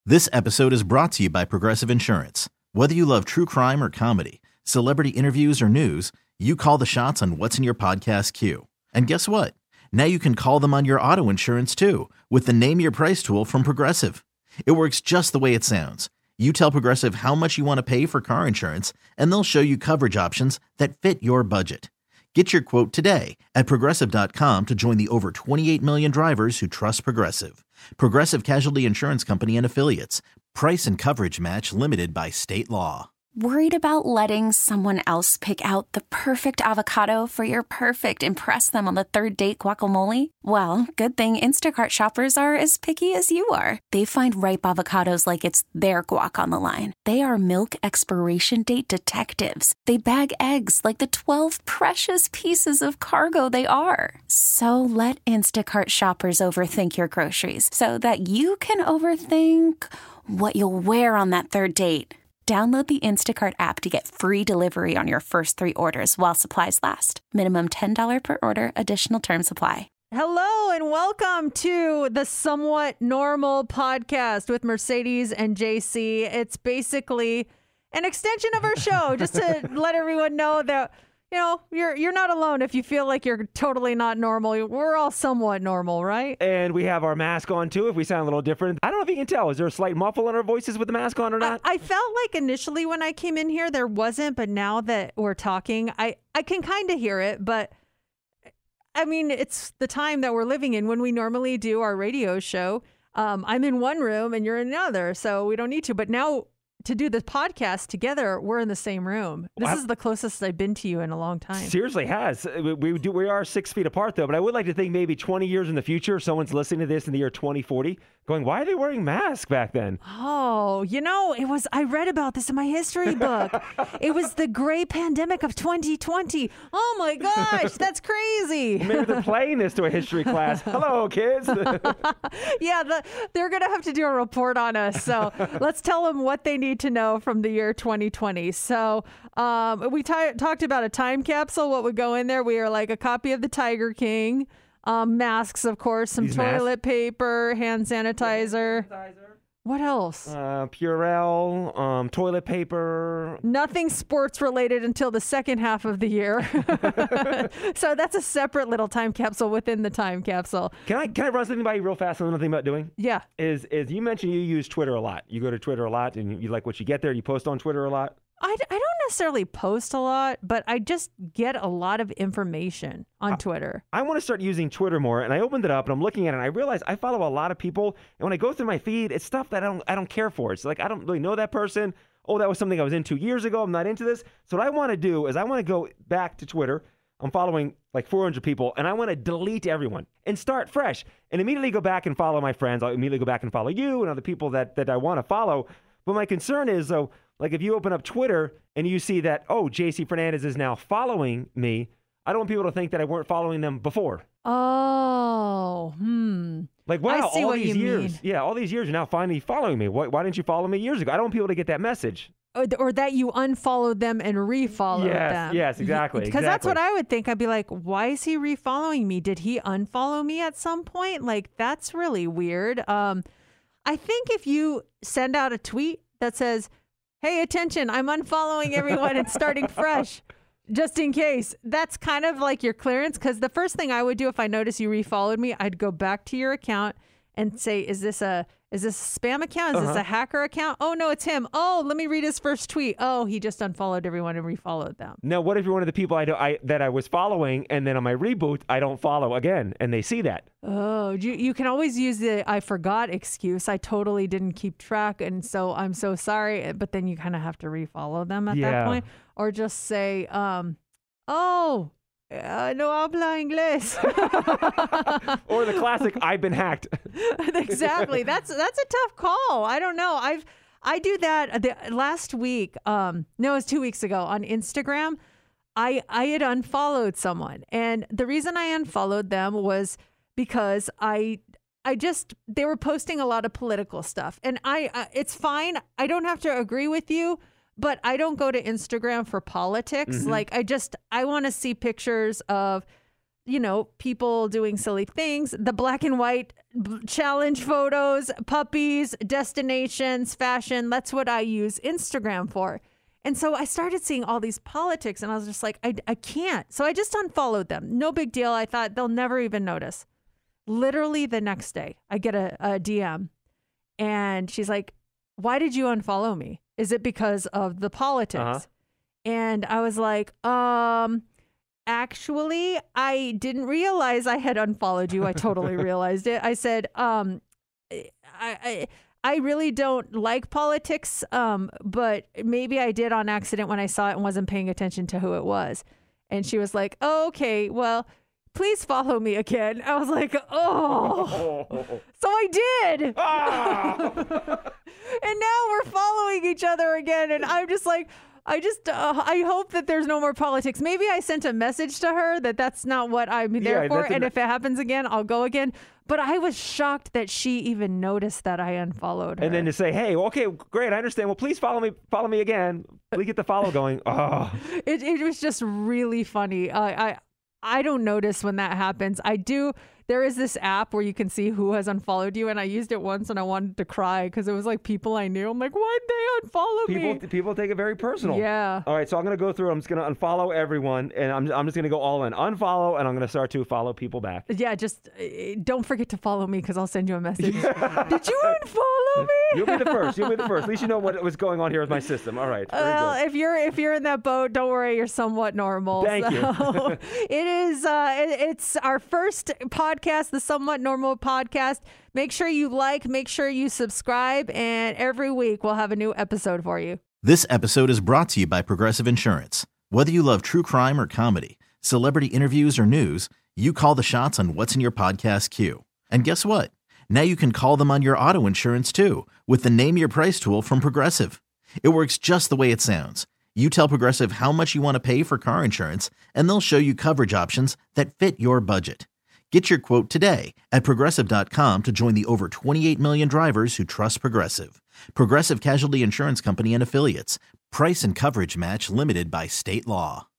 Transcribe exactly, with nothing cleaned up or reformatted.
This episode is brought to you by Progressive Insurance. Whether you love true crime or comedy, celebrity interviews or news, you call the shots on what's in your podcast queue. And guess what? Now you can call them on your auto insurance too with the Name Your Price tool from Progressive. It works just the way it sounds. You tell Progressive how much you want to pay for car insurance, and they'll show you coverage options that fit your budget. Get your quote today at Progressive dot com to join the over twenty-eight million drivers who trust Progressive. Progressive Casualty Insurance Company and Affiliates. Price and coverage match limited by state law. Worried about letting someone else pick out the perfect avocado for your perfect impress them on the third date guacamole? Well, good thing Instacart shoppers are as picky as you are. They find ripe avocados like it's their guac on the line. They are milk expiration date detectives. They bag eggs like the twelve precious pieces of cargo they are. So let Instacart shoppers overthink your groceries so that you can overthink what you'll wear on that third date. Download the Instacart app to get free delivery on your first three orders while supplies last. Minimum ten dollars per order. Additional terms apply. Hello and welcome to the Somewhat Normal podcast with Mercedes and J C. It's basically an extension of our show just to let everyone know that, you know, you're you're not alone if you feel like you're totally not normal. We're all somewhat normal, right? And we have our mask on, too, if we sound a little different. I don't know if you can tell. Is there a slight muffle in our voices with the mask on or not? I, I felt like initially when I came in here, there wasn't. But now that we're talking, I, I can kind of hear it. But, I mean, it's the time that we're living in. When we normally do our radio show, um, I'm in one room and you're in another. So we don't need to. But now, to do the podcast together, we're in the same room. This Wow. is the closest I've been to you in a long time. Seriously has. We, we do. We are six feet apart, though. But I would like to think maybe twenty years in the future, someone's listening to this in the year twenty forty, going, why are they wearing masks back then? Oh, you know, it was, I read about this in my history book. It was the gray pandemic of twenty twenty. Oh my gosh, that's crazy. Maybe they're playing this to a history class. Hello, kids. Yeah, the, they're going to have to do a report on us. So let's tell them what they need to know from the year twenty twenty. So um, we t- talked about a time capsule, what would go in there. We are like a copy of the Tiger King, um, masks, of course, some These toilet masks? paper, hand sanitizer. What else? Uh, Purell, um, toilet paper. Nothing sports related until the second half of the year. So that's a separate little time capsule within the time capsule. Can I can I run something by you real fast? Something about doing Yeah. is is you mentioned you use Twitter a lot. You go to Twitter a lot, and you, you like what you get there. You post on Twitter a lot. I, I don't necessarily post a lot, but I just get a lot of information on Twitter. I want to start using Twitter more, and I opened it up and I'm looking at it and I realize I follow a lot of people, and when I go through my feed, it's stuff that I don't I don't care for. It's like I don't really know that person. Oh, that was something I was into years ago. I'm not into this. So what I want to do is I want to go back to Twitter. I'm following like four hundred people, and I want to delete everyone and start fresh and immediately go back and follow my friends. I'll immediately go back and follow you and other people that, that I want to follow. But my concern is, though, like if you open up Twitter and you see that, oh, J C Fernandez is now following me, I don't want people to think that I weren't following them before. Oh, hmm. Like, wow, I see all what these you years. mean. Yeah, all these years you're now finally following me. Why, why didn't you follow me years ago? I don't want people to get that message. Or, or that you unfollowed them and refollowed Yes, them. yes, exactly, Because that's exactly. what I would think. I'd be like, why is he refollowing me? Did he unfollow me at some point? Like, that's really weird. Um, I think if you send out a tweet that says, hey, attention, I'm unfollowing everyone and starting fresh, just in case, that's kind of like your clearance. Because the first thing I would do if I noticed you refollowed me, I'd go back to your account and say, is this a is this a spam account? Is Uh-huh. this a hacker account? Oh, no, it's him. Oh, let me read his first tweet. Oh, he just unfollowed everyone and refollowed them. Now, what if you're one of the people I, do, I that I was following, and then on my reboot, I don't follow again, and they see that? Oh, you, you can always use the I forgot excuse. I totally didn't keep track, and so I'm so sorry. But then you kind of have to refollow them at that Yeah. point. Or just say, um, oh, uh, no habla inglés. Or the classic, I've been hacked. Exactly. That's that's a tough call. I don't know. I've I do that the, last week. Um, no, it was two weeks ago on Instagram. I I had unfollowed someone, and the reason I unfollowed them was because I I just they were posting a lot of political stuff, and I uh, it's fine. I don't have to agree with you, but I don't go to Instagram for politics. Mm-hmm. Like I just I want to see pictures of, you know, people doing silly things, the black and white challenge photos, puppies, destinations, fashion. That's what I use Instagram for. And so I started seeing all these politics and I was just like, I, I can't. So I just unfollowed them. No big deal. I thought they'll never even notice. Literally the next day, I get a, a D M and she's like, why did you unfollow me? Is it because of the politics? Uh-huh. And I was like, um, actually, I didn't realize I had unfollowed you. I totally realized it. I said, um, I, I, I really don't like politics, um, but maybe I did on accident when I saw it and wasn't paying attention to who it was. And she was like, oh, okay, well, please follow me again. I was like, oh, so I did. Ah! And now we're following each other again. And I'm just like, I just, uh, I hope that there's no more politics. Maybe I sent a message to her that that's not what I'm there Yeah, for. that's And an- if it happens again, I'll go again. But I was shocked that she even noticed that I unfollowed her. And then to say, hey, okay, great, I understand. Well, please follow me, follow me again. We get the follow going. Oh, it, it was just really funny. Uh, I, I don't notice when that happens. I do. There is this app where you can see who has unfollowed you, and I used it once, and I wanted to cry because it was like people I knew. I'm like, why'd they unfollow people, me? people take it very personal. Yeah. All right, so I'm gonna go through. I'm just gonna unfollow everyone, and I'm, I'm just gonna go all in, unfollow, and I'm gonna start to follow people back. Yeah, just uh, don't forget to follow me because I'll send you a message. Did you unfollow me? You'll be the first. You'll be the first. At least you know what was going on here with my system. All right. Very Well, good. if you're if you're in that boat, don't worry, you're somewhat normal. Thank so you. it is. Uh, it, it's our first podcast, the Somewhat Normal podcast. Make sure you like, make sure you subscribe, and every week we'll have a new episode for you. This episode is brought to you by Progressive Insurance. Whether you love true crime or comedy, celebrity interviews or news, you call the shots on what's in your podcast queue. And guess what? Now you can call them on your auto insurance too with the Name Your Price tool from Progressive. It works just the way it sounds. You tell Progressive how much you want to pay for car insurance, and they'll show you coverage options that fit your budget. Get your quote today at Progressive dot com to join the over twenty-eight million drivers who trust Progressive. Progressive Casualty Insurance Company and Affiliates. Price and coverage match limited by state law.